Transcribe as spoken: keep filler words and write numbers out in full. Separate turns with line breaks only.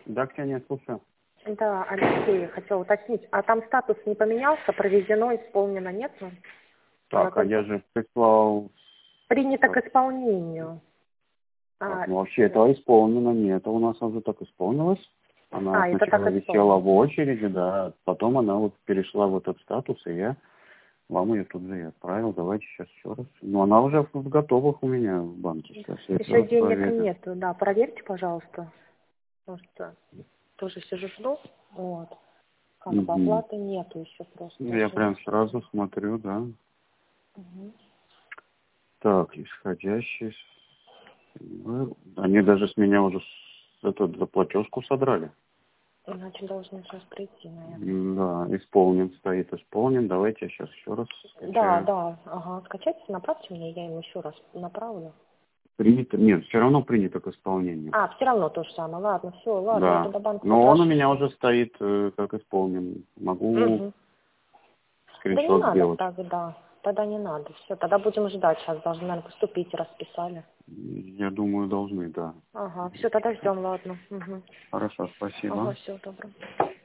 Да, Ксения, слушаю.
Да, Алексей, хотел уточнить. А там статус не поменялся? Проведено, исполнено, нет?
Так, а я же прислал...
Принято к исполнению.
Так,
А,
ну вообще это исполнено, нет, у нас уже так исполнилось. Она
а это
сначала
так
висела
исполнено.
в очереди, да, потом она вот перешла в этот статус, и я вам ее тут же и отправил. Давайте сейчас еще раз. Ну, она уже в готовых у меня в банке сейчас. Я
Еще
сейчас
денег
проверю.
нету, да, проверьте, пожалуйста. Потому что тоже сижу, жду. Вот. Как бы
Угу.
оплаты нету еще просто.
Ну, я прям сразу смотрю, да.
Угу.
Так, исходящий. Ну, они даже с меня уже с- эту заплатежку содрали.
Иначе должны сейчас прийти, наверное.
Да, исполнен, стоит исполнен. Давайте я сейчас еще раз
Да,
скачаю.
да, ага, скачайте, направьте мне, я им еще раз направлю.
Принято. Нет, все равно принято к исполнению.
А, все равно то же самое, ладно, все, ладно, я
Да.
тогда банк
Но он у
попрошу.
меня уже стоит э, как исполнен. Могу
Угу. Да не
скриншот
надо
сделать.
тогда, тогда не надо, все, тогда будем ждать, сейчас должны, наверное, поступить, расписали.
Я думаю, должны, да.
Ага, все, тогда ждем, ладно. Угу.
Хорошо, спасибо.
Ага, все, добро.